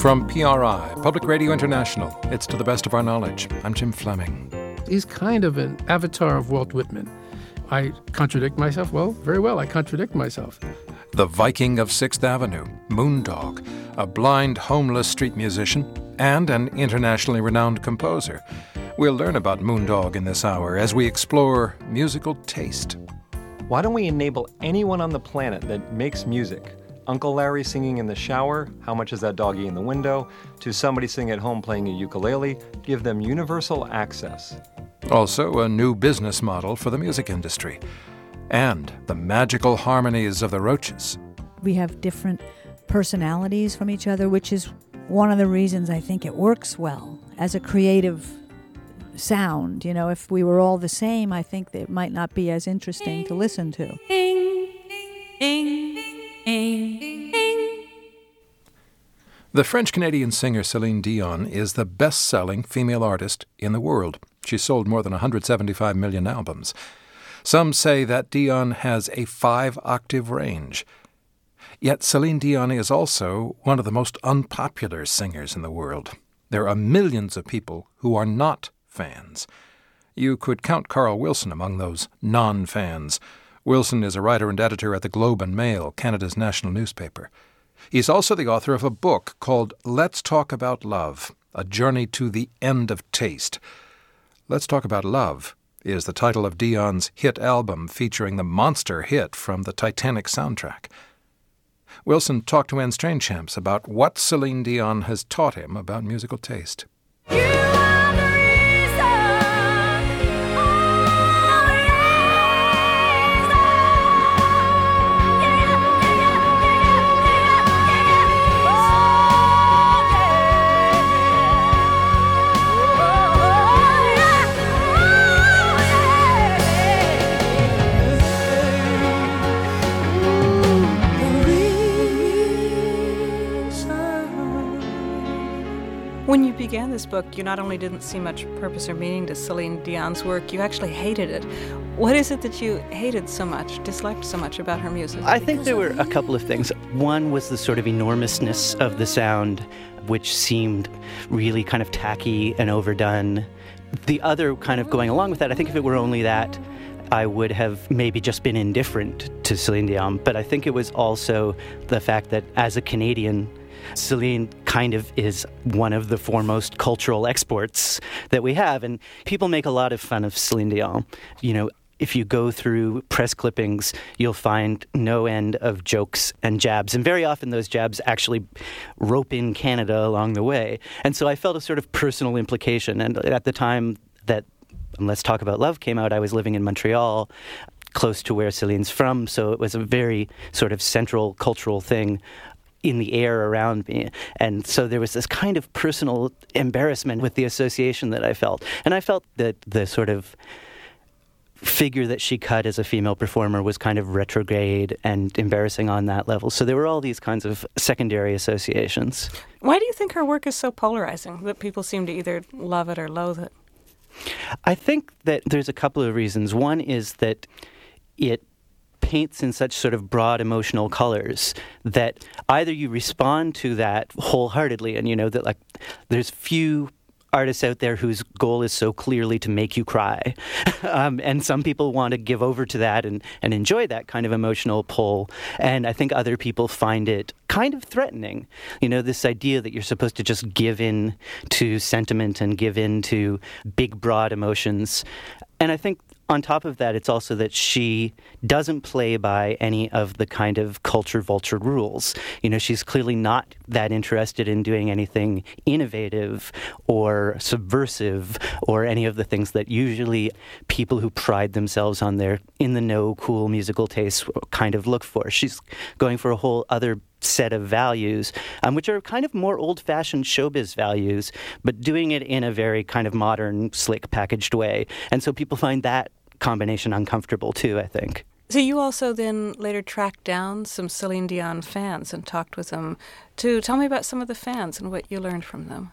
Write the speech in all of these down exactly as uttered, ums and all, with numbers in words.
From P R I, Public Radio International, it's To the Best of Our Knowledge. I'm Jim Fleming. He's kind of an avatar of Walt Whitman. I contradict myself? Well, very well, I contradict myself. The Viking of Sixth Avenue, Moondog, a blind, homeless street musician and an internationally renowned composer. We'll learn about Moondog in this hour as we explore musical taste. Why don't we enable anyone on the planet that makes music? Uncle Larry singing in the shower, how much is that doggy in the window, to somebody sitting at home playing a ukulele, give them universal access. Also, a new business model for the music industry. And the magical harmonies of the Roaches. We have different personalities from each other, which is one of the reasons I think it works well as a creative sound. You know, if we were all the same, I think it might not be as interesting to listen to. The French-Canadian singer Celine Dion is the best-selling female artist in the world. She sold more than one hundred seventy-five million albums. Some say that Dion has a five-octave range. Yet Celine Dion is also one of the most unpopular singers in the world. There are millions of people who are not fans. You could count Carl Wilson among those non-fans. Wilson is a writer and editor at the Globe and Mail, Canada's national newspaper. He's also the author of a book called Let's Talk About Love, A Journey to the End of Taste. Let's Talk About Love is the title of Dion's hit album featuring the monster hit from the Titanic soundtrack. Wilson talked to Anne Strainchamps about what Celine Dion has taught him about musical taste. You are the reason. Oh, yes. Oh, yeah, yeah, yeah, yeah, yeah, yeah, yeah. Oh, yeah. When you began this book, you not only didn't see much purpose or meaning to Celine Dion's work, you actually hated it. What is it that you hated so much, disliked so much about her music? I think there were a couple of things. One was the sort of enormousness of the sound, which seemed really kind of tacky and overdone. The other kind of going along with that, I think if it were only that, I would have maybe just been indifferent to Celine Dion. But I think it was also the fact that as a Canadian, Celine kind of is one of the foremost cultural exports that we have. And people make a lot of fun of Celine Dion. You know, if you go through press clippings, you'll find no end of jokes and jabs. And very often those jabs actually rope in Canada along the way. And so I felt a sort of personal implication. And at the time that Let's Talk About Love came out, I was living in Montreal, close to where Celine's from. So it was a very sort of central cultural thing in the air around me. And so there was this kind of personal embarrassment with the association that I felt. And I felt that the sort of figure that she cut as a female performer was kind of retrograde and embarrassing on that level. So there were all these kinds of secondary associations. Why do you think her work is so polarizing, that people seem to either love it or loathe it? I think that there's a couple of reasons. One is that it paints in such sort of broad emotional colors that either you respond to that wholeheartedly, and you know that like there's few artists out there whose goal is so clearly to make you cry. um, and some people want to give over to that and, and enjoy that kind of emotional pull. And I think other people find it kind of threatening. You know, this idea that you're supposed to just give in to sentiment and give in to big, broad emotions. And I think on top of that, it's also that she doesn't play by any of the kind of culture vulture rules. You know, she's clearly not that interested in doing anything innovative or subversive or any of the things that usually people who pride themselves on their in-the-know, cool musical tastes kind of look for. She's going for a whole other set of values, um, which are kind of more old-fashioned showbiz values, but doing it in a very kind of modern, slick, packaged way. And so people find that combination uncomfortable too, I think. So you also then later tracked down some Celine Dion fans and talked with them to tell me about some of the fans and what you learned from them.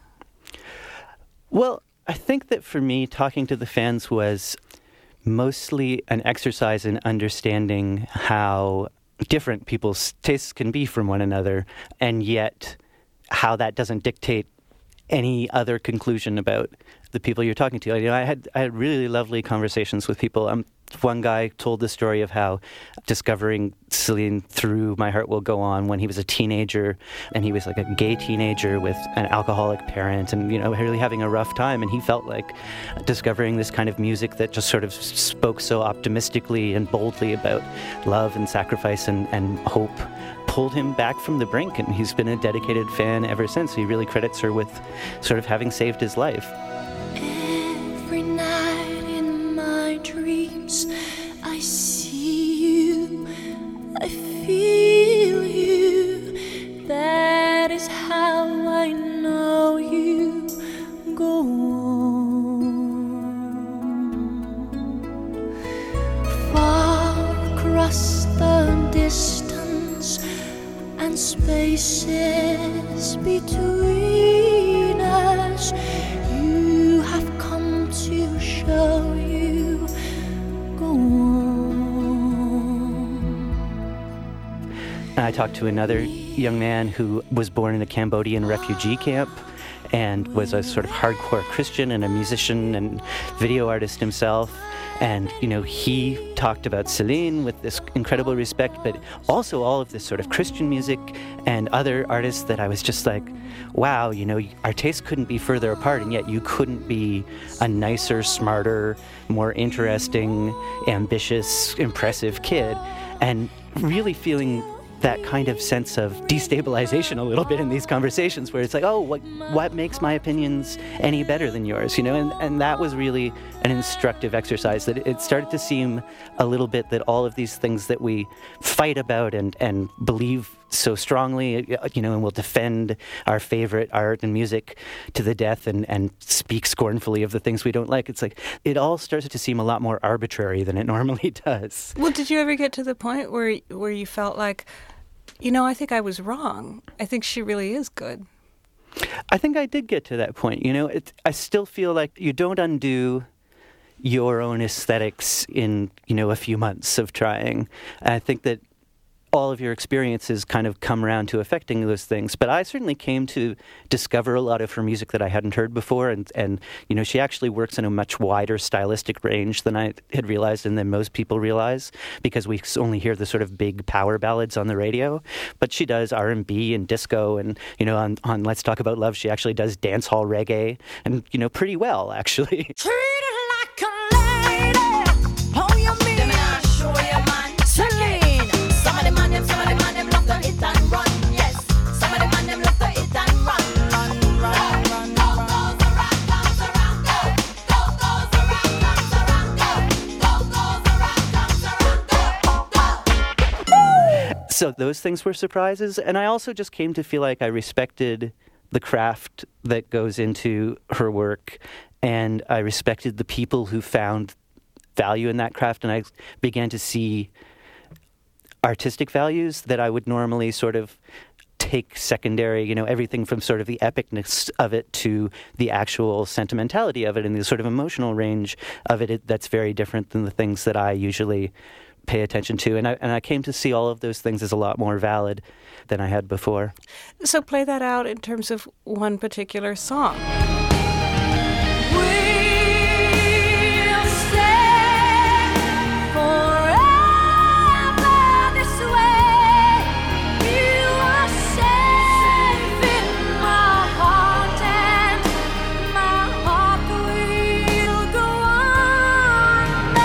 Well, I think that for me, talking to the fans was mostly an exercise in understanding how different people's tastes can be from one another, and yet how that doesn't dictate any other conclusion about the people you're talking to. You know, I had I had really lovely conversations with people. Um, one guy told the story of how discovering Celine through My Heart Will Go On when he was a teenager, and he was like a gay teenager with an alcoholic parent, and you know, really having a rough time. And he felt like discovering this kind of music that just sort of spoke so optimistically and boldly about love and sacrifice and, and hope pulled him back from the brink, and he's been a dedicated fan ever since. He really credits her with sort of having saved his life. Every night in my dreams, I see you, I feel you. That is how I know you. Go on. Far across the distance and spaces between us, you have come to show you. Go on. And I talked to another young man who was born in a Cambodian refugee camp and was a sort of hardcore Christian and a musician and video artist himself. And, you know, he talked about Celine with this incredible respect, but also all of this sort of Christian music and other artists that I was just like, wow, you know, our tastes couldn't be further apart, and yet you couldn't be a nicer, smarter, more interesting, ambitious, impressive kid. And really feeling that kind of sense of destabilization a little bit in these conversations where it's like, oh, what what makes my opinions any better than yours, you know? And, and that was really an instructive exercise, that it started to seem a little bit that all of these things that we fight about and, and believe so strongly, you know, and we'll defend our favorite art and music to the death and, and speak scornfully of the things we don't like. It's like, it all starts to seem a lot more arbitrary than it normally does. Well, did you ever get to the point where where you felt like, you know, I think I was wrong. I think she really is good. I think I did get to that point. You know, it, I still feel like you don't undo your own aesthetics in, you know, a few months of trying. I think that all of your experiences kind of come around to affecting those things. But I certainly came to discover a lot of her music that I hadn't heard before. And, and you know, she actually works in a much wider stylistic range than I had realized and than most people realize, because we only hear the sort of big power ballads on the radio. But she does R and B and disco. And, you know, on, on Let's Talk About Love, she actually does dance hall reggae. And, you know, pretty well, actually. Treat her like a lady. Oh, you mean? Let me show you, man. Celine. Some of the man them, some of the man them love to hit and run. Yes. Some of the man them love to hit and run, run, run, run. Go goes the rock, comes around. Go, go goes the rock, comes around. Go, go goes the rock, comes around. Go, go. So those things were surprises. And I also just came to feel like I respected the craft that goes into her work, and I respected the people who found value in that craft, and I began to see artistic values that I would normally sort of take secondary, you know, everything from sort of the epicness of it to the actual sentimentality of it and the sort of emotional range of it, it that's very different than the things that I usually pay attention to. And I, and I came to see all of those things as a lot more valid than I had before. So play that out in terms of one particular song. We'll stay forever this way. You are safe in my heart, and my heart will go on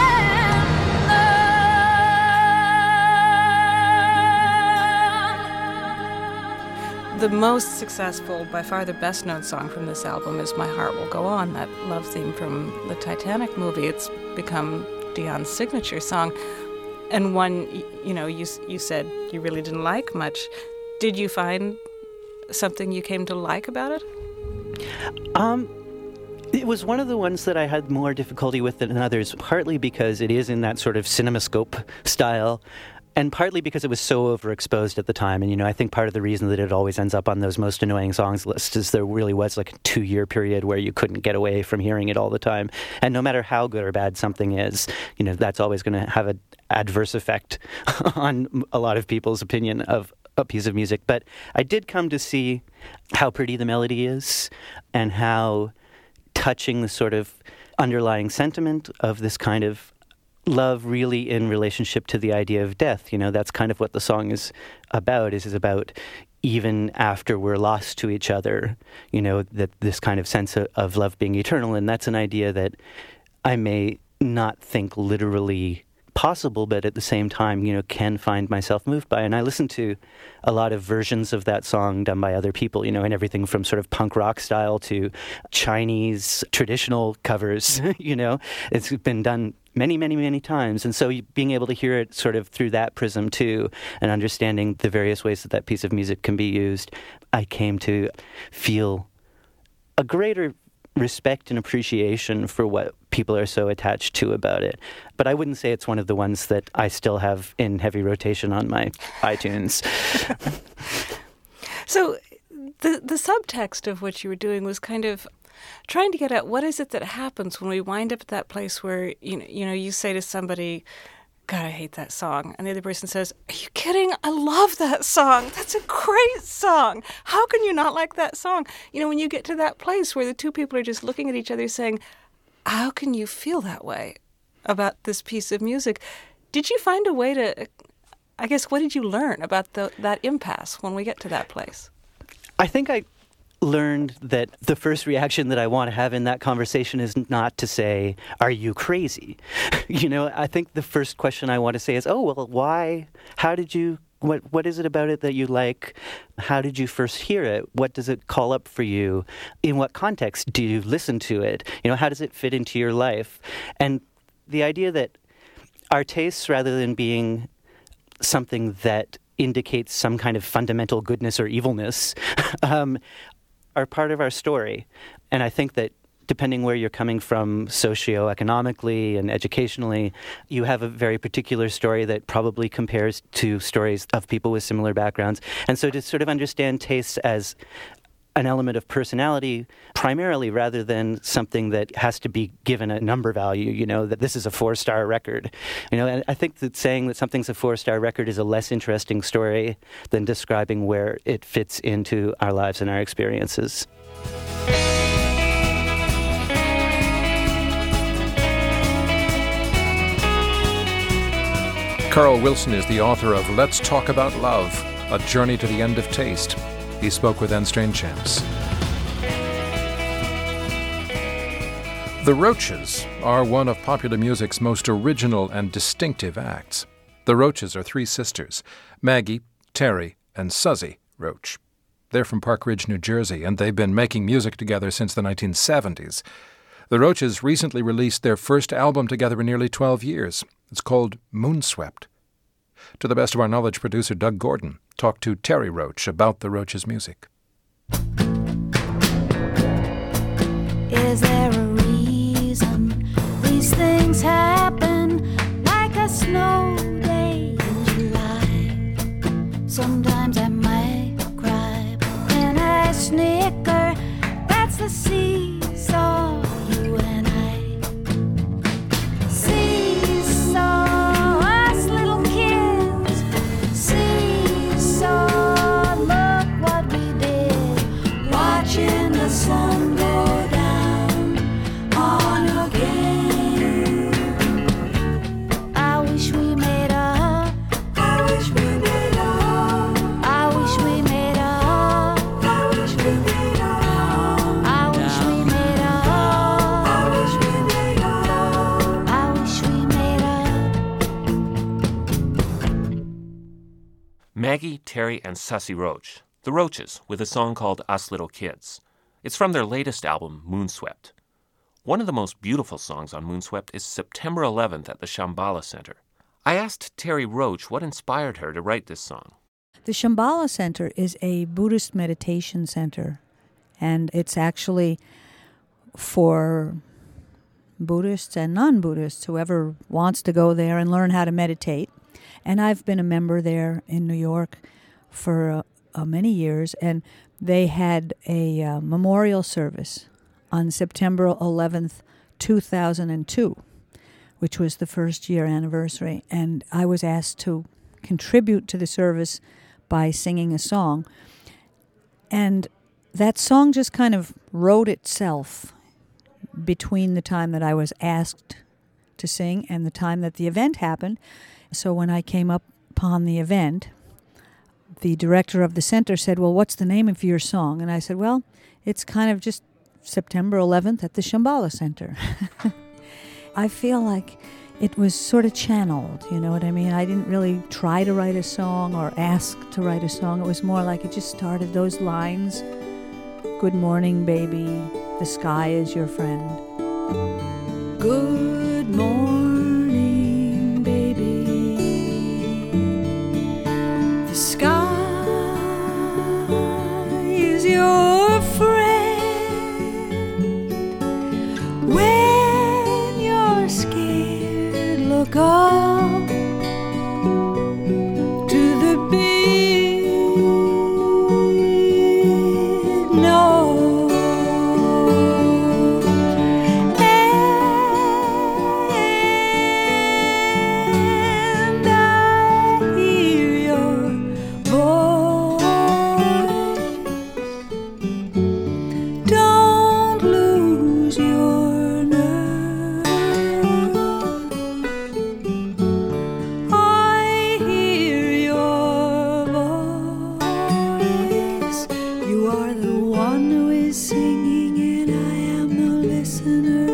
and on. The most successful, by far the best known song from this album is My Heart Will Go On, that love theme from the Titanic movie. It's become Dion's signature song, and one, you know, you you said you really didn't like much. Did you find something you came to like about it? Um, it was one of the ones that I had more difficulty with than others, partly because it is in that sort of cinemascope style, and partly because it was so overexposed at the time. And, you know, I think part of the reason that it always ends up on those most annoying songs lists is there really was like a two-year period where you couldn't get away from hearing it all the time. And no matter how good or bad something is, you know, that's always going to have an adverse effect on a lot of people's opinion of a piece of music. But I did come to see how pretty the melody is and how touching the sort of underlying sentiment of this kind of love really in relationship to the idea of death. You know, that's kind of what the song is about, is, is about even after we're lost to each other, you know, that this kind of sense of, of love being eternal. And that's an idea that I may not think literally possible, but at the same time, you know, can find myself moved by. And I listen to a lot of versions of that song done by other people, you know, and everything from sort of punk rock style to Chinese traditional covers, you know. It's been done many, many, many times. And so being able to hear it sort of through that prism too, and understanding the various ways that that piece of music can be used, I came to feel a greater respect and appreciation for what people are so attached to about it. But I wouldn't say it's one of the ones that I still have in heavy rotation on my iTunes. So the the subtext of what you were doing was kind of trying to get at what is it that happens when we wind up at that place where, you know, you know, you say to somebody, God, I hate that song. And the other person says, are you kidding? I love that song. That's a great song. How can you not like that song? You know, when you get to that place where the two people are just looking at each other saying, how can you feel that way about this piece of music? Did you find a way to, I guess, what did you learn about the, that impasse when we get to that place? I think I learned that the first reaction that I want to have in that conversation is not to say, are you crazy? You know, I think the first question I want to say is, oh, well, why? How did you, what, what is it about it that you like? How did you first hear it? What does it call up for you? In what context do you listen to it? You know, how does it fit into your life? And the idea that our tastes, rather than being something that indicates some kind of fundamental goodness or evilness, um, are part of our story. And I think that depending where you're coming from socioeconomically and educationally, you have a very particular story that probably compares to stories of people with similar backgrounds. And so to sort of understand tastes as an element of personality primarily, rather than something that has to be given a number value, you know, that this is a four-star record. You know, and I think that saying that something's a four-star record is a less interesting story than describing where it fits into our lives and our experiences. Carl Wilson is the author of Let's Talk About Love, A Journey to the End of Taste. He spoke with Anne Strainchamps. The Roaches are one of popular music's most original and distinctive acts. The Roaches are three sisters, Maggie, Terry, and Susie Roach. They're from Park Ridge, New Jersey, and they've been making music together since the nineteen seventies. The Roaches recently released their first album together in nearly twelve years. It's called Moonswept. To the best of our knowledge, producer Doug Gordon talked to Terry Roach about the Roaches' music. Is there a reason these things happen, like a snow day in July? Sometimes I might cry when I snicker. That's the seesaw, you and I. Seesaw. Sun go down on again. I wish we made up. I wish we made up. I wish we made up. I wish we made up. I wish we made up. I wish we made up. Maggie, Terry, and Susie Roach, the Roaches, with a song called Us Little Kids. It's from their latest album, Moonswept. One of the most beautiful songs on Moonswept is September eleventh at the Shambhala Center. I asked Terry Roach what inspired her to write this song. The Shambhala Center is a Buddhist meditation center, and it's actually for Buddhists and non-Buddhists, whoever wants to go there and learn how to meditate. And I've been a member there in New York for uh, uh, many years, and they had a uh, memorial service on September eleventh, two thousand two, which was the first year anniversary. And I was asked to contribute to the service by singing a song. And that song just kind of wrote itself between the time that I was asked to sing and the time that the event happened. So when I came up upon the event, the director of the center said, well, what's the name of your song? And I said, well, it's kind of just September eleventh at the Shambhala Center. I feel like it was sort of channeled, you know what I mean? I didn't really try to write a song or ask to write a song. It was more like it just started those lines. Good morning, baby. The sky is your friend. Good morning, baby. The sky is your friend. When you're scared, look up to the big nose. And I hear your voice. Don't lose your nerve. I hear your voice. You are the one who is singing, and I am the listener.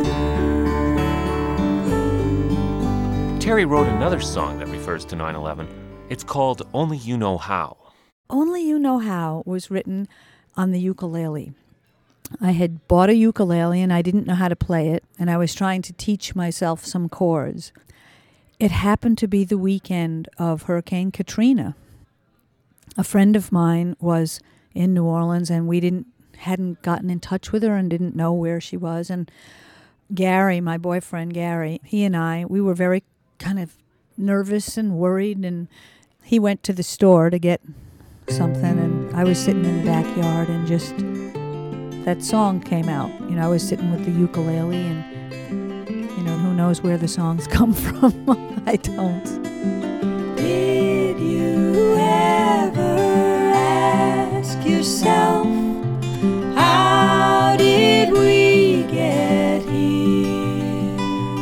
Terry wrote another song that refers to nine eleven. It's called Only You Know How. Only You Know How was written on the ukulele. I had bought a ukulele and I didn't know how to play it, and I was trying to teach myself some chords. It happened to be the weekend of Hurricane Katrina. A friend of mine was in New Orleans, and we didn't hadn't gotten in touch with her and didn't know where she was. And Gary, my boyfriend Gary, he and I, we were very kind of nervous and worried, and he went to the store to get something, and I was sitting in the backyard, and just that song came out. You know, I was sitting with the ukulele, and, you know, who knows where the songs come from. I don't. Did you ever ask yourself, how did we get here?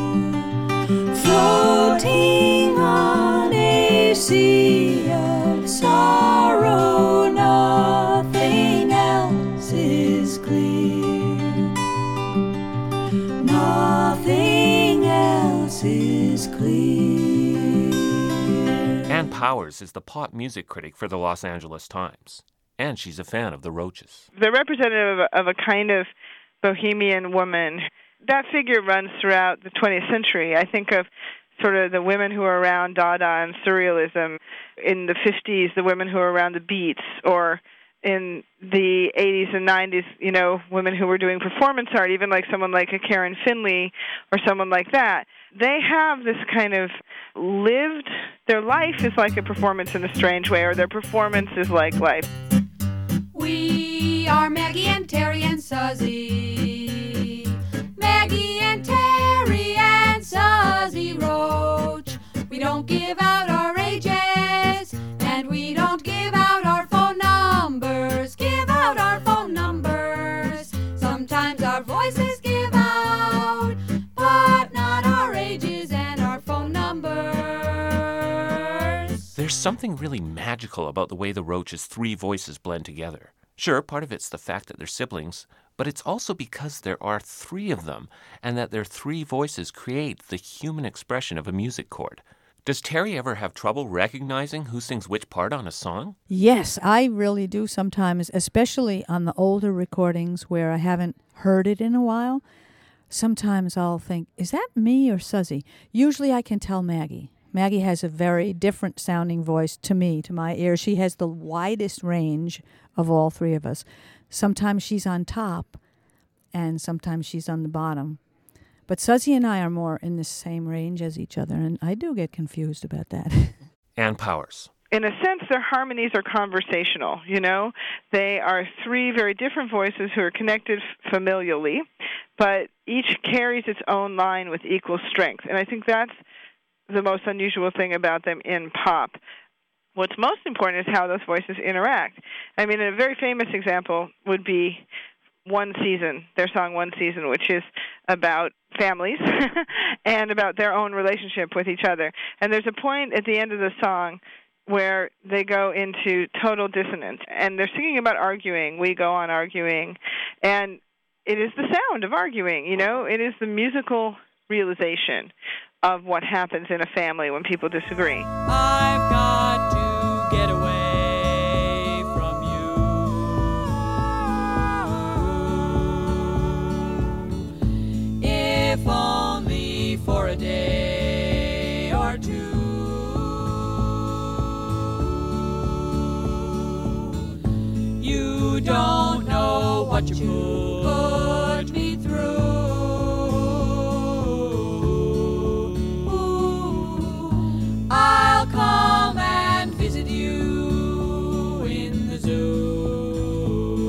Floating on a sea of sorrow, nothing else is clear. Nothing else is clear. Ann Powers is the pop music critic for the Los Angeles Times, and she's a fan of the Roaches. They're representative of a, of a kind of bohemian woman. That figure runs throughout the twentieth century. I think of sort of the women who are around Dada and Surrealism. In the fifties, the women who are around the Beats, or in the eighties and nineties, you know, women who were doing performance art, even like someone like a Karen Finley or someone like that. They have this kind of lived, their life is like a performance in a strange way, or their performance is like life. We are Maggie and Terry and Suzy. Maggie and Terry and Suzy Roach. We don't give out our ages, and we don't give out our phone numbers. Give out our phone numbers. Sometimes our voices give out, but not our ages and our phone numbers. There's something really magical about the way the Roaches' three voices blend together. Sure, part of it's the fact that they're siblings, but it's also because there are three of them, and that their three voices create the human expression of a music chord. Does Terry ever have trouble recognizing who sings which part on a song? Yes, I really do sometimes, especially on the older recordings where I haven't heard it in a while. Sometimes I'll think, is that me or Suzy? Usually I can tell Maggie. Maggie has a very different sounding voice to me, to my ear. She has the widest range of all three of us. Sometimes she's on top, and sometimes she's on the bottom. But Suzy and I are more in the same range as each other, and I do get confused about that. Ann Powers. In a sense, their harmonies are conversational, you know? They are three very different voices who are connected familially, but each carries its own line with equal strength. And I think that's the most unusual thing about them in pop. what's most important is how those voices interact. I mean, a very famous example would be One Season, their song One Season, which is about families and about their own relationship with each other. And there's a point at the end of the song where they go into total dissonance, and they're singing about arguing. We go on arguing, and it is the sound of arguing, you know? It is the musical realization of what happens in a family when people disagree. I've got to get away from you, if only for a day or two. You don't know what you put me through. I'll come and visit you in the zoo.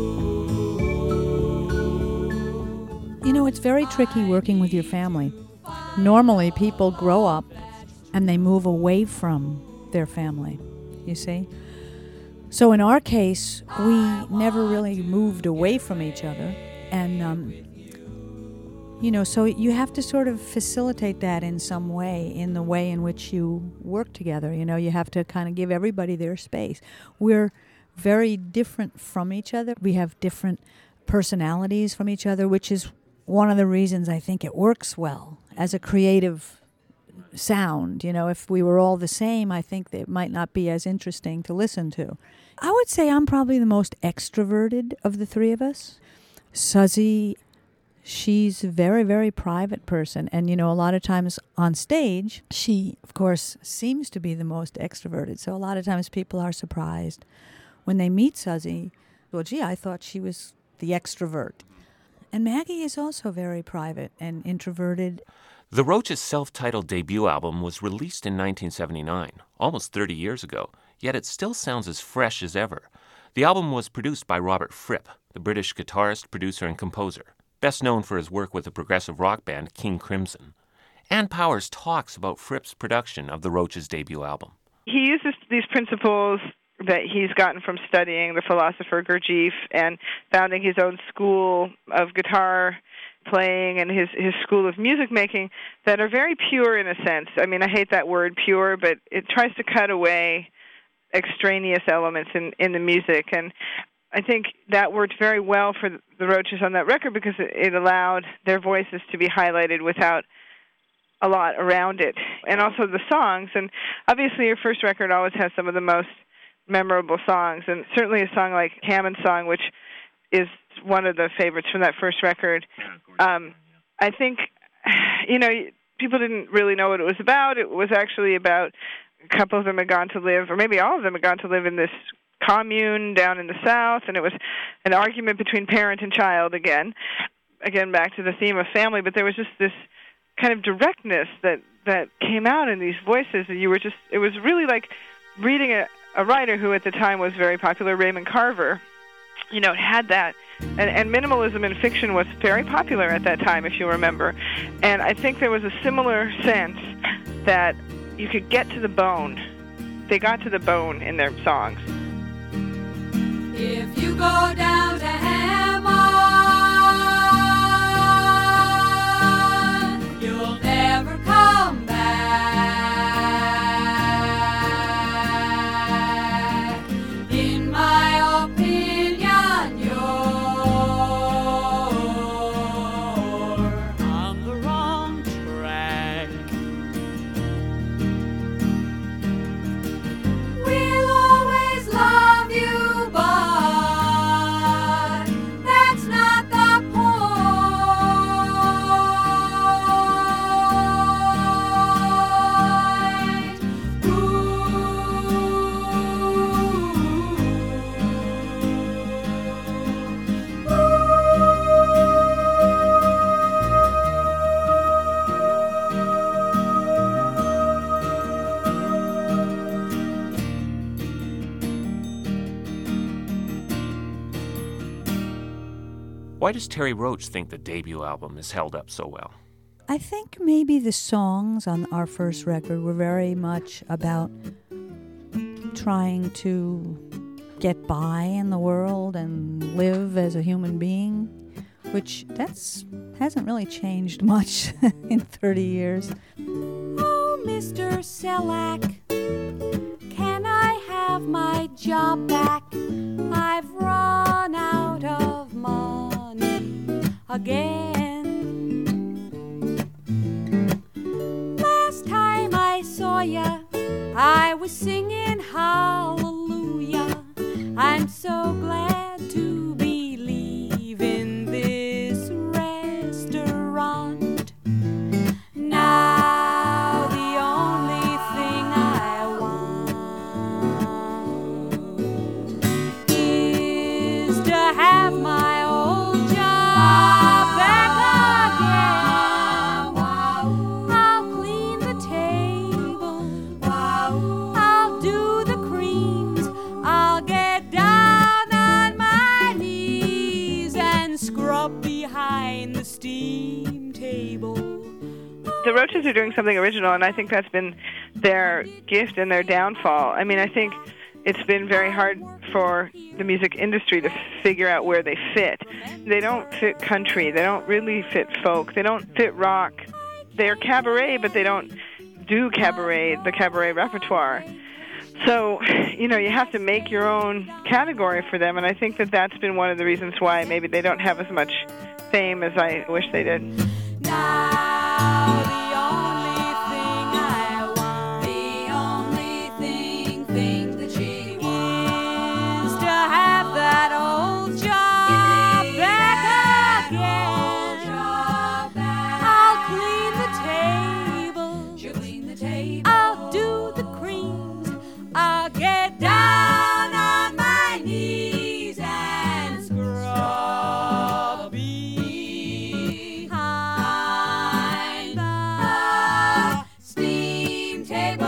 You know, it's very tricky working with your family. Normally, people grow up and they move away from their family, you see? So in our case, we never really moved away from each other. And, um, you know, so you have to sort of facilitate that in some way, in the way in which you work together. You know, you have to kind of give everybody their space. We're very different from each other. We have different personalities from each other, which is one of the reasons I think it works well as a creative sound. You know, if we were all the same, I think that it might not be as interesting to listen to. I would say I'm probably the most extroverted of the three of us. Suzy, she's a very, very private person. And, you know, a lot of times on stage, she, of course, seems to be the most extroverted. So a lot of times people are surprised when they meet Suzy. Well, gee, I thought she was the extrovert. And Maggie is also very private and introverted. The Roches' self-titled debut album was released in nineteen seventy-nine, almost thirty years ago, yet it still sounds as fresh as ever. The album was produced by Robert Fripp, the British guitarist, producer, and composer, best known for his work with the progressive rock band King Crimson. Ann Powers talks about Fripp's production of the Roches' debut album. He uses these principles that he's gotten from studying the philosopher Gurdjieff and founding his own school of guitar playing and his, his school of music making that are very pure in a sense. I mean, I hate that word pure, but it tries to cut away extraneous elements in, in the music. And I think that worked very well for the Roches on that record because it, it allowed their voices to be highlighted without a lot around it. And also the songs. And obviously your first record always has some of the most memorable songs. And certainly a song like Hammond's Song, which is one of the favorites from that first record. Um, I think, you know, people didn't really know what it was about. It was actually about a couple of them had gone to live, or maybe all of them had gone to live in this commune down in the South, and it was an argument between parent and child again. Again, back to the theme of family, but there was just this kind of directness that, that came out in these voices, and you were just, it was really like reading a, a writer who at the time was very popular, Raymond Carver. You know, it had that. And, and minimalism in fiction was very popular at that time, if you remember. And I think there was a similar sense that you could get to the bone. They got to the bone in their songs. If you go down to Hammond, you'll never come back. In my opinion, you're on the wrong track. We'll always love you, but that's not the point. Why does Terry Roche think the debut album is held up so well? I think maybe the songs on our first record were very much about trying to get by in the world and live as a human being, which that's hasn't really changed much in thirty years. Oh, Mister Selak, can I have my job back? I've run out of money again. Last time I saw ya, I was singing hallelujah. I'm so glad to be leaving this restaurant. Now the only thing I want is to have my old job back again. I'll clean the table, I'll do the creams, I'll get down on my knees and scrub behind the steam table. The Roaches are doing something original, and I think that's been their gift and their downfall. I mean, I think it's been very hard for the music industry to figure out where they fit. They don't fit country. They don't really fit folk. They don't fit rock. They're cabaret, but they don't do cabaret, the cabaret repertoire. So, you know, you have to make your own category for them, and I think that that's been one of the reasons why maybe they don't have as much fame as I wish they did. Now the only thing I want, the only thing, thing that she wants, is to have that old job back again. I'll clean the table, she'll clean the table. I'll do the creams, I'll get down on my knees and scrub behind the steam table.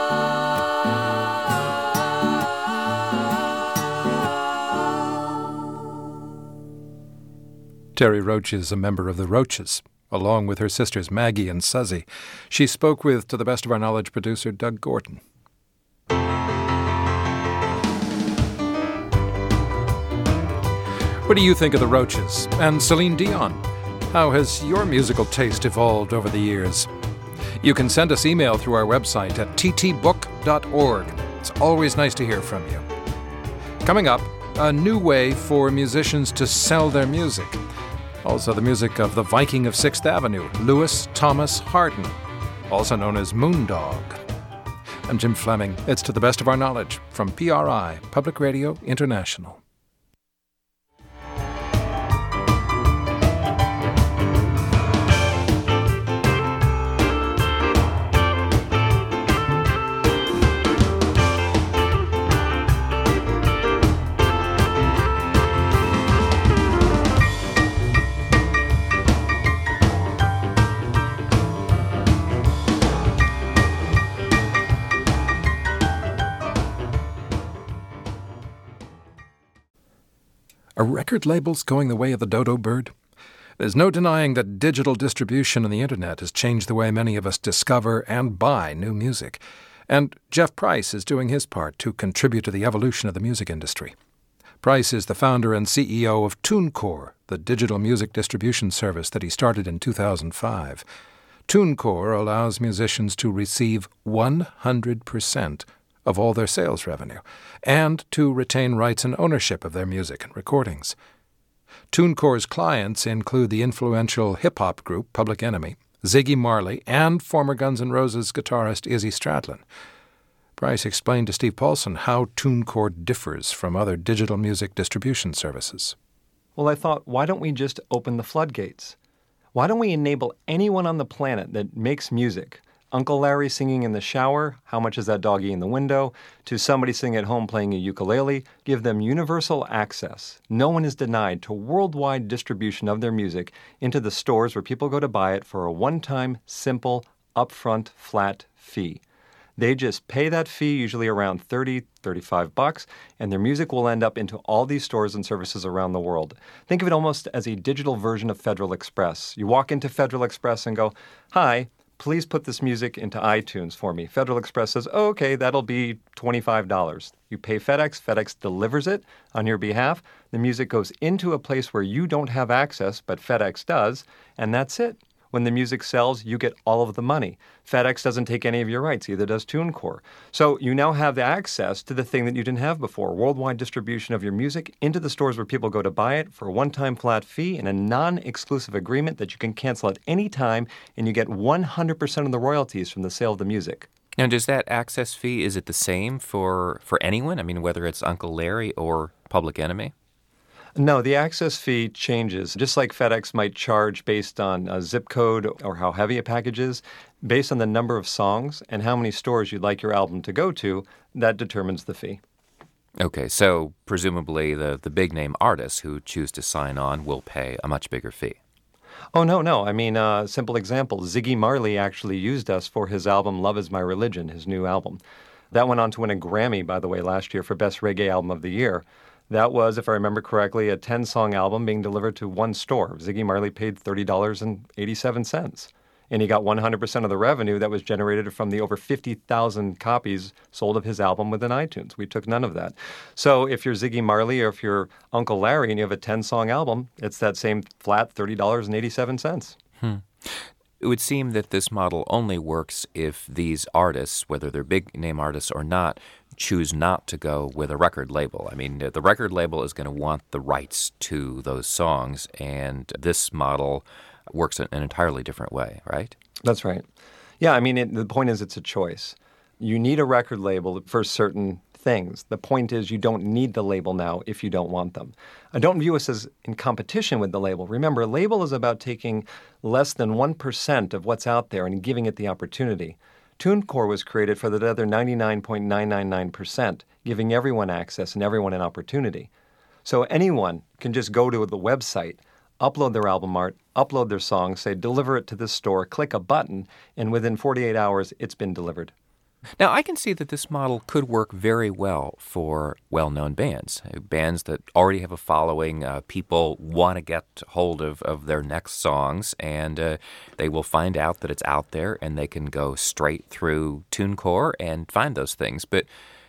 Terry Roach is a member of the Roaches, along with her sisters Maggie and Suzy. She spoke with, to the best of our knowledge, producer Doug Gordon. What do you think of the Roaches and Celine Dion? How has your musical taste evolved over the years? You can send us email through our website at t t book dot org. It's always nice to hear from you. Coming up, a new way for musicians to sell their music. Also the music of the Viking of Sixth Avenue, Louis Thomas Harden, also known as Moondog. I'm Jim Fleming. It's To the Best of Our Knowledge from P R I, Public Radio International. Are record labels going the way of the dodo bird? There's no denying that digital distribution on the internet has changed the way many of us discover and buy new music. And Jeff Price is doing his part to contribute to the evolution of the music industry. Price is the founder and C E O of TuneCore, the digital music distribution service that he started in two thousand five. TuneCore allows musicians to receive one hundred percent of all their sales revenue, and to retain rights and ownership of their music and recordings. TuneCore's clients include the influential hip-hop group Public Enemy, Ziggy Marley, and former Guns N' Roses guitarist Izzy Stradlin. Price explained to Steve Paulson how TuneCore differs from other digital music distribution services. Well, I thought, why don't we just open the floodgates? Why don't we enable anyone on the planet that makes music, Uncle Larry singing in the shower, how much is that doggy in the window, to somebody sitting at home playing a ukulele, give them universal access. No one is denied to worldwide distribution of their music into the stores where people go to buy it for a one-time, simple, upfront, flat fee. They just pay that fee, usually around thirty, thirty-five bucks, and their music will end up into all these stores and services around the world. Think of it almost as a digital version of Federal Express. You walk into Federal Express and go, "Hi, please put this music into iTunes for me. Federal Express says, oh, okay, that'll be twenty-five dollars. You pay FedEx, FedEx delivers it on your behalf. The music goes into a place where you don't have access, but FedEx does, and that's it. When the music sells, you get all of the money. FedEx doesn't take any of your rights, either does TuneCore. So you now have the access to the thing that you didn't have before, worldwide distribution of your music into the stores where people go to buy it for a one-time flat fee and a non-exclusive agreement that you can cancel at any time, and you get one hundred percent of the royalties from the sale of the music. Now, does that access fee, is it the same for, for anyone? I mean, whether it's Uncle Larry or Public Enemy? No, the access fee changes. Just like FedEx might charge based on a zip code or how heavy a package is, based on the number of songs and how many stores you'd like your album to go to, that determines the fee. Okay, so presumably the, the big-name artists who choose to sign on will pay a much bigger fee. Oh, no, no. I mean, uh, simple example. Ziggy Marley actually used us for his album Love Is My Religion, his new album. That went on to win a Grammy, by the way, last year for Best Reggae Album of the Year. That was, if I remember correctly, a ten-song album being delivered to one store. Ziggy Marley paid thirty dollars and eighty-seven cents. And he got one hundred percent of the revenue that was generated from the over fifty thousand copies sold of his album within iTunes. We took none of that. So if you're Ziggy Marley or if you're Uncle Larry and you have a ten-song album, it's that same flat thirty dollars and eighty-seven cents. Hmm. It would seem that this model only works if these artists, whether they're big-name artists or not, choose not to go with a record label. I mean, the record label is going to want the rights to those songs, and this model works in an entirely different way, right? That's right. Yeah, I mean, it, the point is it's a choice. You need a record label for certain things. The point is you don't need the label now if you don't want them. I don't view us as in competition with the label. Remember, a label is about taking less than one percent of what's out there and giving it the opportunity. TuneCore was created for the other ninety-nine point nine nine nine percent, giving everyone access and everyone an opportunity. So anyone can just go to the website, upload their album art, upload their song, say, deliver it to this store, click a button, and within forty-eight hours, it's been delivered. Now, I can see that this model could work very well for well-known bands, bands that already have a following. Uh, people want to get hold of, of their next songs, and uh, they will find out that it's out there, and they can go straight through TuneCore and find those things. But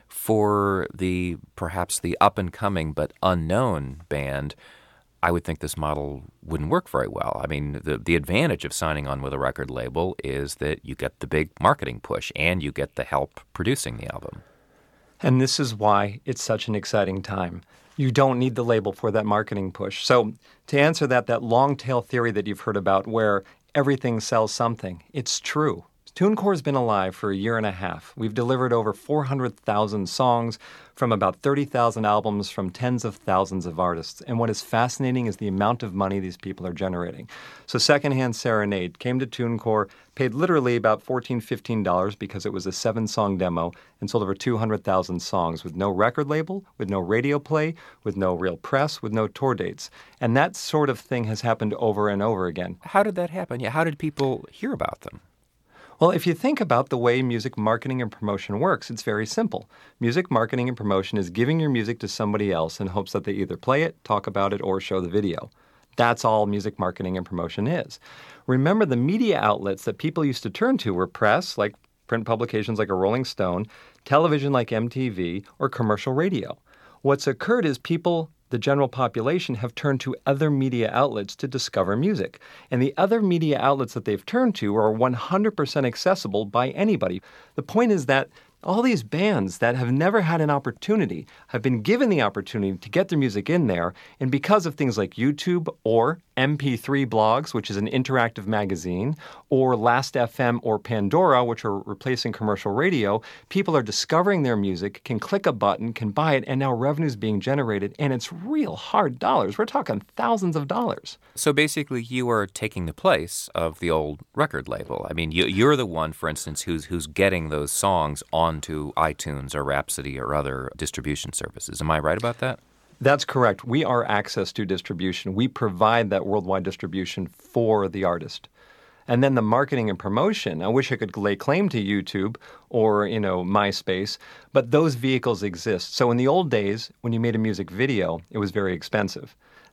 for the perhaps the up-and-coming but unknown band, I would think this model wouldn't work very well. I mean, the the advantage of signing on with a record label is that you get the big marketing push and you get the help producing the album. And this is why it's such an exciting time. You don't need the label for that marketing push. So to answer that, that long tail theory that you've heard about where everything sells something, it's true. TuneCore has been alive for a year and a half. We've delivered over four hundred thousand songs from about thirty thousand albums from tens of thousands of artists. And what is fascinating is the amount of money these people are generating. So Secondhand Serenade came to TuneCore, paid literally about fourteen dollars, fifteen dollars because it was a seven-song demo, and sold over two hundred thousand songs with no record label, with no radio play, with no real press, with no tour dates. And that sort of thing has happened over and over again. How did that happen? Yeah, how did people hear about them? Well, if you think about the way music marketing and promotion works, it's very simple. Music marketing and promotion is giving your music to somebody else in hopes that they either play it, talk about it, or show the video. That's all music marketing and promotion is. Remember, the media outlets that people used to turn to were press, like print publications like a Rolling Stone, television like M T V, or commercial radio. What's occurred is people, the general population, have turned to other media outlets to discover music. And the other media outlets that they've turned to are one hundred percent accessible by anybody. The point is that all these bands that have never had an opportunity have been given the opportunity to get their music in there, and because of things like YouTube or M P three blogs, which is an interactive magazine, or Last F M or Pandora, which are replacing commercial radio, people are discovering their music, can click a button, can buy it, and now revenue's being generated, and it's real hard dollars. We're talking thousands of dollars. So basically you are taking the place of the old record label. I mean, you, you're the one, for instance, who's who's getting those songs onto iTunes or Rhapsody or other distribution services. Am I right about that? That's correct. We are access to distribution. We provide that worldwide distribution for the artist. And then the marketing and promotion, I wish I could lay claim to YouTube or, you know, MySpace, but those vehicles exist. So in the old days, when you made a music video, it was very expensive.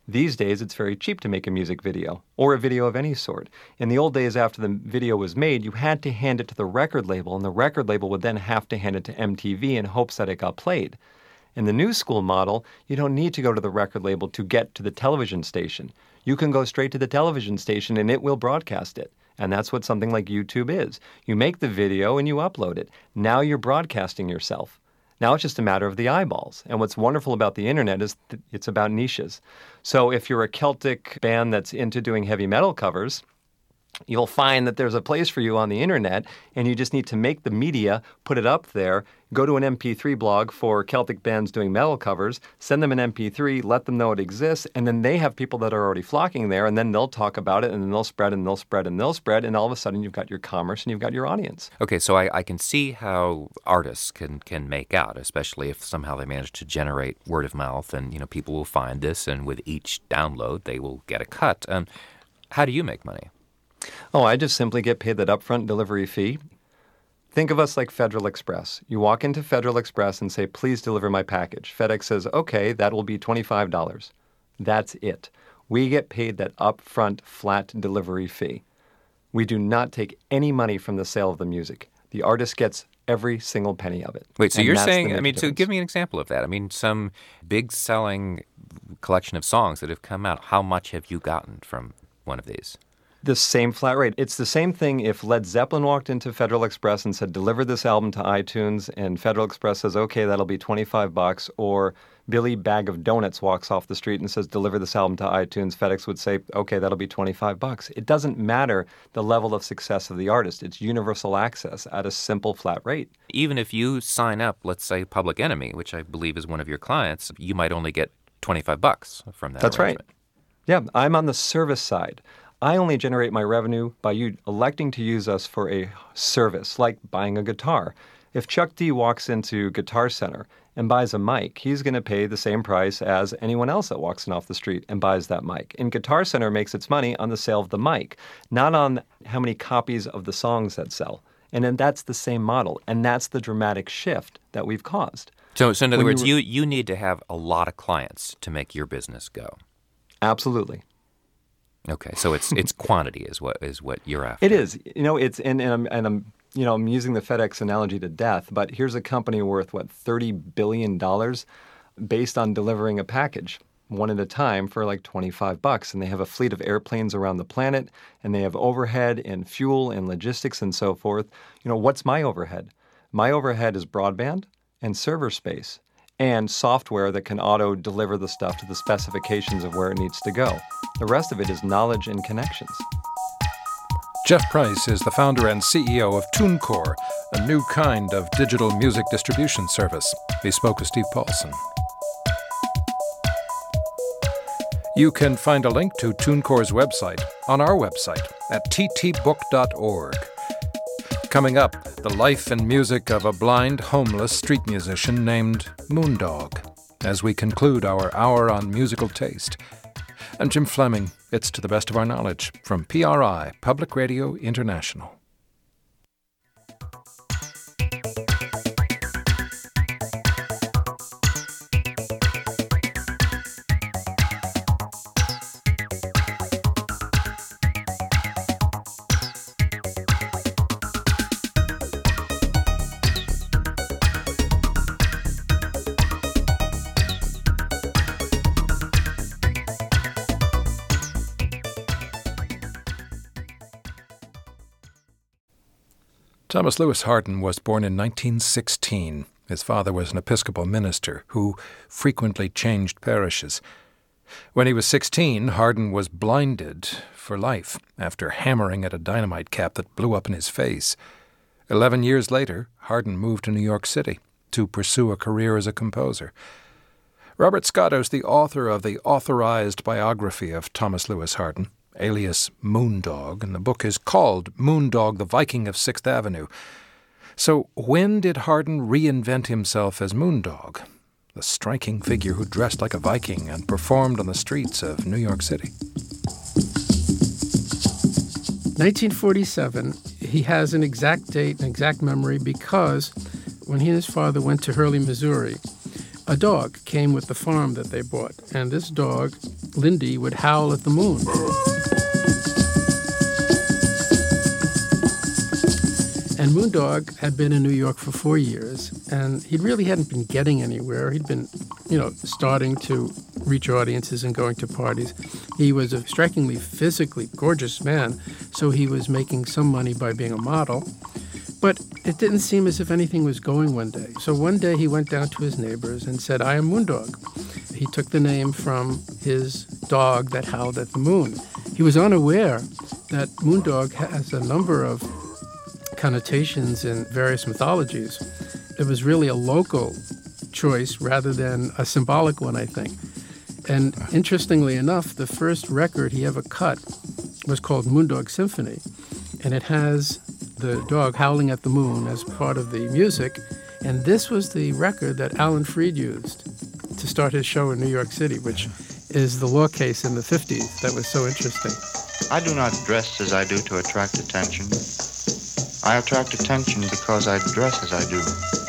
These days, it's very cheap to make a music video, or a video of any sort. In the old days, after the video was made, you had to hand it to the record label, and the record label would then have to hand it to M T V in hopes that it got played. In the new school model, you don't need to go to the record label to get to the television station. You can go straight to the television station and it will broadcast it. And that's what something like YouTube is. You make the video and you upload it. Now you're broadcasting yourself. Now it's just a matter of the eyeballs. And what's wonderful about the internet is that it's about niches. So if you're a Celtic band that's into doing heavy metal covers, you'll find that there's a place for you on the internet, and you just need to make the media, put it up there, go to an M P three blog for Celtic bands doing metal covers, send them an M P three, let them know it exists, and then they have people that are already flocking there, and then they'll talk about it, and then they'll spread, and they'll spread, and they'll spread, and all of a sudden you've got your commerce and you've got your audience. Okay, so I, I can see how artists can, can make out, especially if somehow they manage to generate word of mouth, and you know people will find this, and with each download they will get a cut. Um, how do you make money? Oh, I just simply get paid that upfront delivery fee. Think of us like Federal Express. You walk into Federal Express and say, please deliver my package. FedEx says, okay, that will be twenty-five dollars. That's it. We get paid that upfront flat delivery fee. We do not take any money from the sale of the music. The artist gets every single penny of it. Wait, so And you're that's the saying, I major mean, so difference. give me an example of that. I mean, some big selling collection of songs that have come out, how much have you gotten from one of these? The same flat rate. It's the same thing if Led Zeppelin walked into Federal Express and said, deliver this album to iTunes, and Federal Express says, okay, that'll be twenty-five bucks, or Billy Bag of Donuts walks off the street and says, deliver this album to iTunes, FedEx would say, okay, that'll be twenty-five bucks. It doesn't matter the level of success of the artist. It's universal access at a simple flat rate. Even if you sign up, let's say, Public Enemy, which I believe is one of your clients, you might only get twenty-five bucks from that That's arrangement. right. Yeah, I'm on the service side. I only generate my revenue by you electing to use us for a service, like buying a guitar. If Chuck D walks into Guitar Center and buys a mic, he's going to pay the same price as anyone else that walks in off the street and buys that mic. And Guitar Center makes its money on the sale of the mic, not on how many copies of the songs that sell. And then that's the same model, and that's the dramatic shift that we've caused. So, so in other When words, you you, you need to have a lot of clients to make your business go. Absolutely. Okay, so it's it's quantity is what is what you're after. It is. You know, it's and, and I'm and I'm you know, I'm using the FedEx analogy to death, but here's a company worth what thirty billion dollars based on delivering a package one at a time for like twenty-five bucks, and they have a fleet of airplanes around the planet, and they have overhead and fuel and logistics and so forth. You know, what's my overhead? My overhead is broadband and server space and software that can auto-deliver the stuff to the specifications of where it needs to go. The rest of it is knowledge and connections. Jeff Price is the founder and C E O of TuneCore, a new kind of digital music distribution service. He spoke with Steve Paulson. You can find a link to TuneCore's website on our website at t t book dot org. Coming up, the life and music of a blind, homeless street musician named Moondog, as we conclude our hour on musical taste. I'm Jim Fleming. It's To the Best of Our Knowledge from P R I, Public Radio International. Thomas Lewis Harden was born in nineteen sixteen. His father was an Episcopal minister who frequently changed parishes. When he was sixteen, Harden was blinded for life after hammering at a dynamite cap that blew up in his face. Eleven years later, Harden moved to New York City to pursue a career as a composer. Robert Scotto is the author of the authorized biography of Thomas Lewis Harden, alias Moondog, and the book is called Moondog, the Viking of Sixth Avenue. So when did Harden reinvent himself as Moondog, the striking figure who dressed like a Viking and performed on the streets of New York City? nineteen forty-seven, he has an exact date, an exact memory, because when he and his father went to Hurley, Missouri, a dog came with the farm that they bought, and this dog, Lindy, would howl at the moon. And Moondog had been in New York for four years, and he really hadn't been getting anywhere. He'd been, you know, starting to reach audiences and going to parties. He was a strikingly physically gorgeous man, so he was making some money by being a model. But it didn't seem as if anything was going one day. So one day he went down to his neighbors and said, "I am Moondog." He took the name from his dog that howled at the moon. He was unaware that Moondog has a number of connotations in various mythologies. It was really a local choice rather than a symbolic one, I think. And interestingly enough, the first record he ever cut was called Moondog Symphony, and it has the dog howling at the moon as part of the music. And this was the record that Alan Freed used to start his show in New York City, which is the law case in the fifties that was so interesting. I do not dress as I do to attract attention. I attract attention because I dress as I do.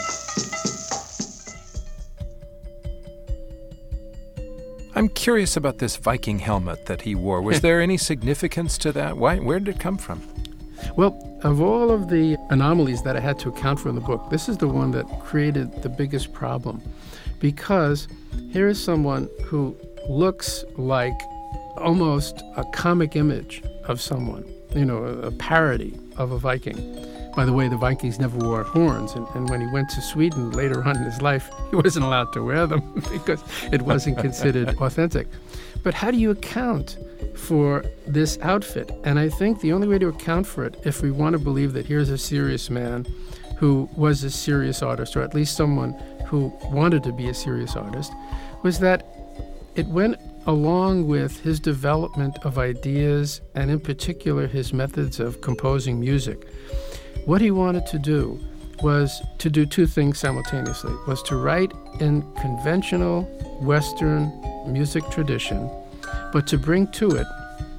I'm curious about this Viking helmet that he wore. Was there any significance to that? Why? Where did it come from? Well, of all of the anomalies that I had to account for in the book, this is the one that created the biggest problem. Because here is someone who looks like almost a comic image of someone, you know, a, a parody of a Viking. By the way, the Vikings never wore horns, and, and when he went to Sweden later on in his life, he wasn't allowed to wear them because it wasn't considered authentic. But how do you account for this outfit? And I think the only way to account for it, if we want to believe that here's a serious man who was a serious artist, or at least someone who wanted to be a serious artist, was that it went along with his development of ideas, and in particular his methods of composing music. What he wanted to do was to do two things simultaneously, was to write in conventional Western music tradition, but to bring to it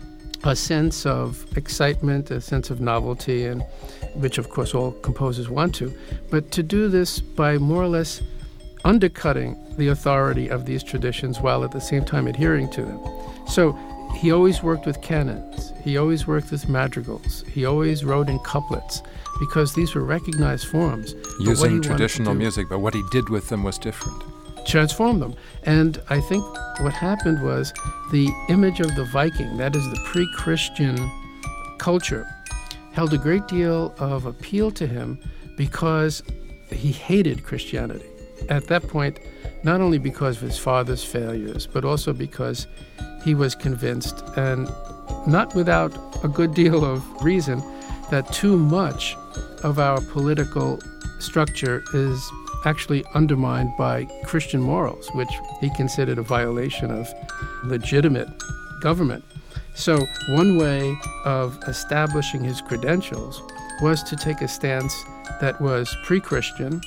a sense of excitement, a sense of novelty, and which of course all composers want to, but to do this by more or less undercutting the authority of these traditions while at the same time adhering to them. So he always worked with canons, he always worked with madrigals, he always wrote in couplets, because these were recognized forms. Using traditional music, but what he did with them was different. Transform them. And I think what happened was the image of the Viking, that is the pre-Christian culture, held a great deal of appeal to him because he hated Christianity. At that point, not only because of his father's failures, but also because he was convinced, and not without a good deal of reason, that too much of our political structure is actually undermined by Christian morals, which he considered a violation of legitimate government. So one way of establishing his credentials was to take a stance that was pre-Christian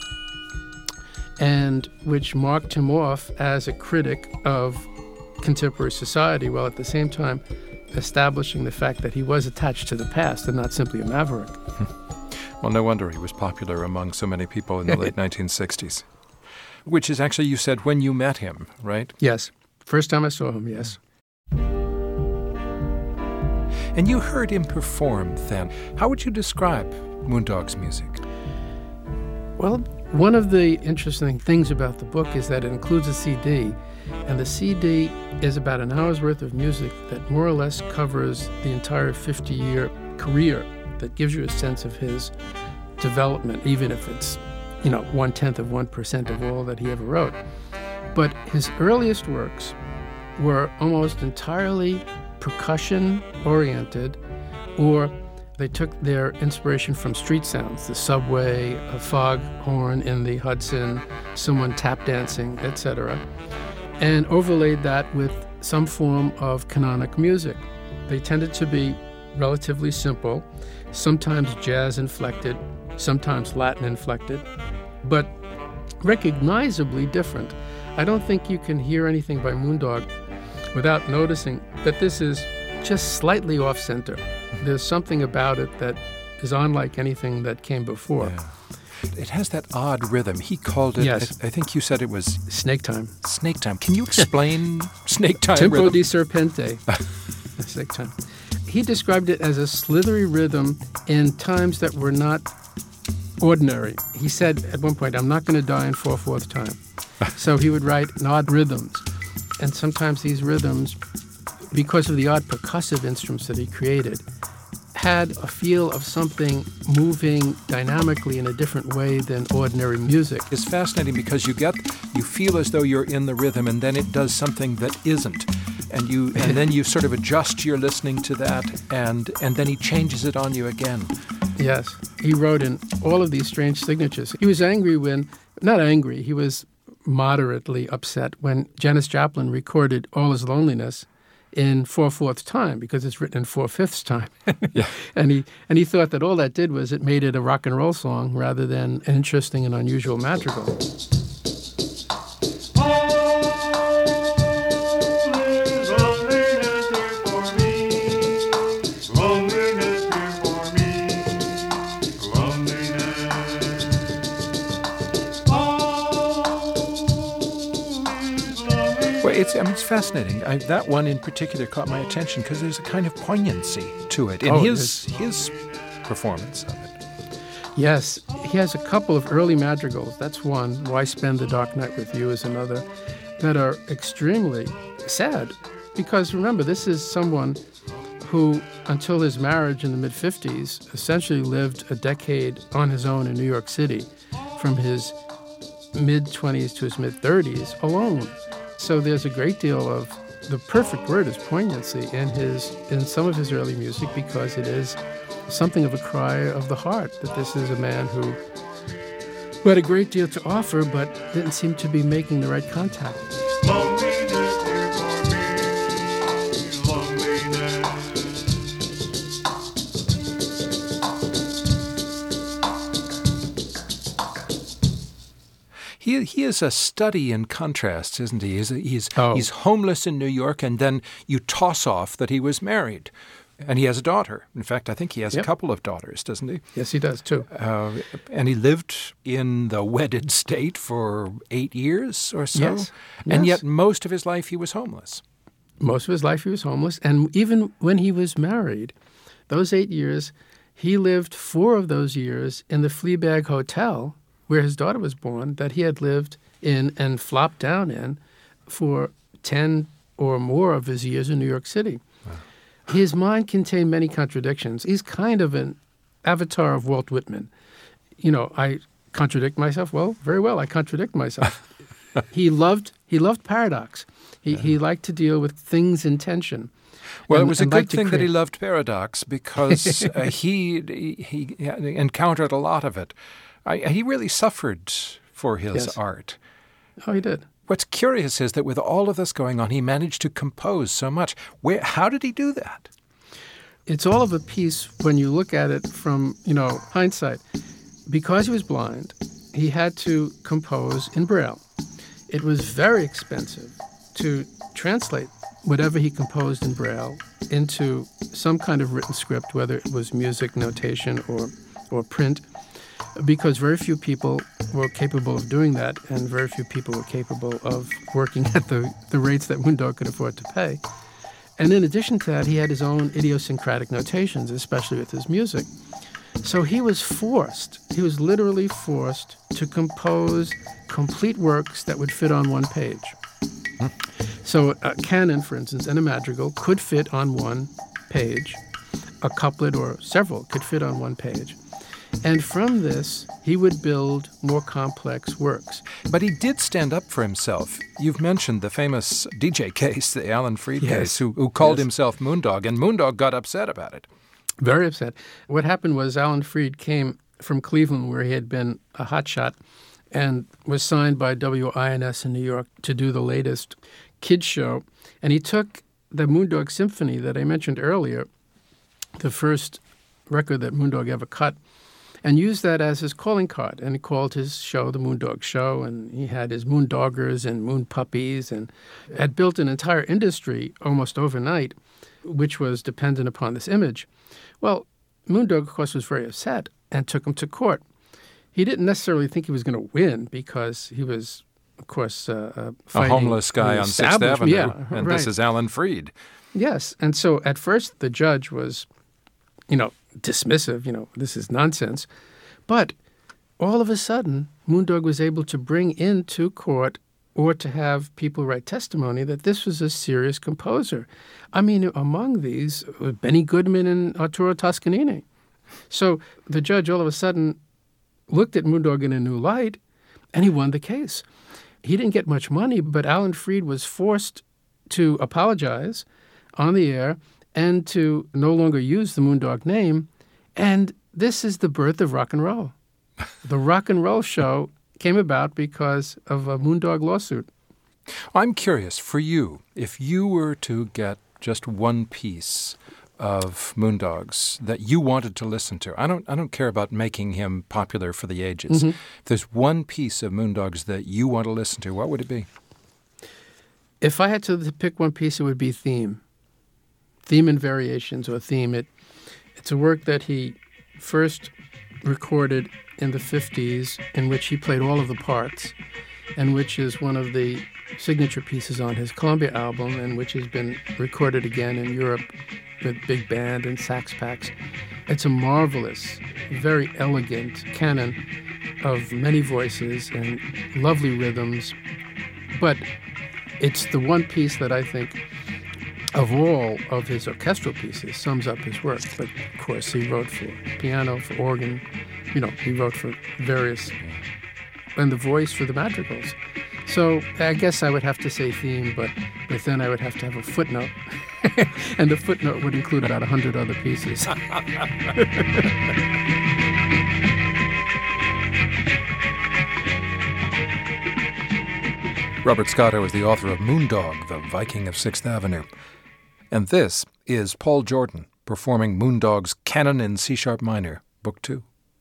and which marked him off as a critic of contemporary society, while at the same time establishing the fact that he was attached to the past and not simply a maverick. Well, no wonder he was popular among so many people in the late nineteen sixties. Which is actually, you said, when you met him, right? Yes. First time I saw him, yes. And you heard him perform then. How would you describe Moondog's music? Well, one of the interesting things about the book is that it includes a C D, and the C D is about an hour's worth of music that more or less covers the entire fifty-year career, that gives you a sense of his development, even if it's, you know, one-tenth of one percent of all that he ever wrote. But his earliest works were almost entirely percussion-oriented, or they took their inspiration from street sounds, the subway, a foghorn in the Hudson, someone tap dancing, et cetera, and overlaid that with some form of canonic music. They tended to be relatively simple, sometimes jazz-inflected, sometimes Latin-inflected, but recognizably different. I don't think you can hear anything by Moondog without noticing that this is just slightly off-center. There's something about it that is unlike anything that came before. Yeah. It has that odd rhythm. He called it, Yes. I, I think you said it was Snake time. snake time. Can you explain snake time Tempo rhythm? di serpente. Snake time. He described it as a slithery rhythm in times that were not ordinary. He said at one point, I'm not going to die in four-fourth time. So he would write in odd rhythms. And sometimes these rhythms, because of the odd percussive instruments that he created, had a feel of something moving dynamically in a different way than ordinary music. It's fascinating because you get, you feel as though you're in the rhythm, and then it does something that isn't. And you, and then you sort of adjust your listening to that, and, and then he changes it on you again. Yes. He wrote in all of these strange signatures. He was angry when, not angry, he was moderately upset when Janis Joplin recorded All Is Loneliness in four-fourths time, because it's written in four-fifths time. Yeah. And he and he thought that all that did was it made it a rock and roll song rather than an interesting and unusual madrigal. Well, it's, I mean, it's fascinating. I, that one in particular caught my attention because there's a kind of poignancy to it in Oh, it his his performance of it. Yes, he has a couple of early madrigals. That's one. Why Spend the Dark Night with You is another. That are extremely sad. Because remember, this is someone who, until his marriage in the mid-fifties, essentially lived a decade on his own in New York City, from his mid-twenties to his mid-thirties, alone. So there's a great deal of, the perfect word is poignancy in his in some of his early music, because it is something of a cry of the heart that this is a man who, who had a great deal to offer but didn't seem to be making the right contact. He he is a study in contrasts, isn't he? He's he's, Oh. he's homeless in New York, and then you toss off that he was married, and he has a daughter. In fact, I think he has Yep. a couple of daughters, doesn't he? Yes, he does too. Uh, and he lived in the wedded state for eight years or so, Yes. and Yes. yet most of his life he was homeless. Most of his life he was homeless, and even when he was married, those eight years, he lived four of those years in the Fleabag Hotel where his daughter was born, that he had lived in and flopped down in for ten or more of his years in New York City. His mind contained many contradictions. He's kind of an avatar of Walt Whitman. You know, I contradict myself. Well, very well, I contradict myself. he loved he loved paradox. He he liked to deal with things in tension. Well, and- it was a and good liked to thing that he create- loved paradox, because uh, he, he he encountered a lot of it. I, he really suffered for his Yes. art. Oh, he did. What's curious is that with all of this going on, he managed to compose so much. Where, how did he do that? It's all of a piece when you look at it from, you know, hindsight. Because he was blind, he had to compose in Braille. It was very expensive to translate whatever he composed in Braille into some kind of written script, whether it was music, notation, or, or print, because very few people were capable of doing that, and very few people were capable of working at the, the rates that Moondog could afford to pay. And in addition to that, he had his own idiosyncratic notations, especially with his music. So he was forced, he was literally forced to compose complete works that would fit on one page. So a canon, for instance, and a madrigal could fit on one page. A couplet or several could fit on one page. And from this, he would build more complex works. But he did stand up for himself. You've mentioned the famous D J case, the Alan Freed Yes. case, who, who called Yes. himself Moondog, and Moondog got upset about it. Very upset. What happened was Alan Freed came from Cleveland, where he had been a hotshot, and was signed by W I N S in New York to do the latest kids show. And he took the Moondog Symphony that I mentioned earlier, the first record that Moondog ever cut, and used that as his calling card. And he called his show the Moondog Show, and he had his Moondoggers and Moon Puppies, and had built an entire industry almost overnight, which was dependent upon this image. Well, Moondog, of course, was very upset and took him to court. he didn't necessarily think he was going to win because he was, of course, uh, uh, fighting a homeless guy the on Sixth Avenue, yeah, and right. this is Alan Freed. Yes, and so at first the judge was, you know, dismissive, you know, this is nonsense. But all of a sudden, Moondog was able to bring into court or to have people write testimony that this was a serious composer. I mean, among these, uh, Benny Goodman and Arturo Toscanini. So the judge all of a sudden looked at Moondog in a new light, and he won the case. He didn't get much money, but Alan Freed was forced to apologize on the air and to no longer use the Moondog name. And this is the birth of rock and roll. The rock and roll show came about because of a Moondog lawsuit. I'm curious, for you, if you were to get just one piece of Moondog's that you wanted to listen to, I don't I don't care about making him popular for the ages. Mm-hmm. If there's one piece of Moondog's that you want to listen to, what would it be? If I had to pick one piece, it would be Theme. Theme and Variations, or Theme. It, it's a work that he first recorded in the fifties, in which he played all of the parts, and which is one of the signature pieces on his Columbia album, and which has been recorded again in Europe with big band and sax packs. It's a marvelous, very elegant canon of many voices and lovely rhythms, but it's the one piece that I think, of all of his orchestral pieces, sums up his work. But, of course, he wrote for piano, for organ, you know, he wrote for various, and the voice for the madrigals. So I guess I would have to say Theme, but, but then I would have to have a footnote. And the footnote would include about a hundred other pieces. Robert Scotto is the author of Moondog, the Viking of Sixth Avenue. And this is Paul Jordan performing Moondog's Canon in C-sharp minor, Book Two.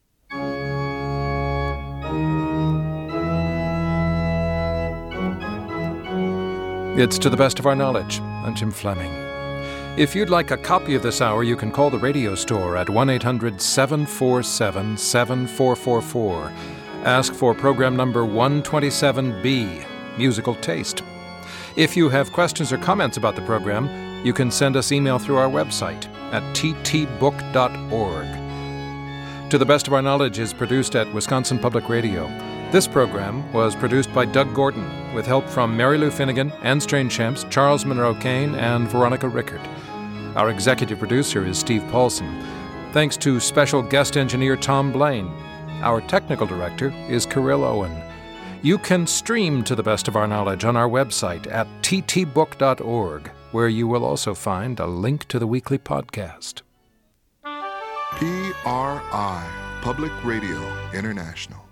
It's To the Best of Our Knowledge. I'm Jim Fleming. If you'd like a copy of this hour, you can call the radio store at one eight hundred seven four seven seven four four four. Ask for program number one twenty-seven B, Musical Taste. If you have questions or comments about the program, you can send us email through our website at t t book dot org. To the Best of Our Knowledge is produced at Wisconsin Public Radio. This program was produced by Doug Gordon, with help from Mary Lou Finnegan, Anne Strange-Champs, Charles Monroe Kane, and Veronica Rickard. Our executive producer is Steve Paulson. Thanks to special guest engineer Tom Blaine. Our technical director is Kirill Owen. You can stream To the Best of Our Knowledge on our website at t t book dot org, where you will also find a link to the weekly podcast. P R I, Public Radio International.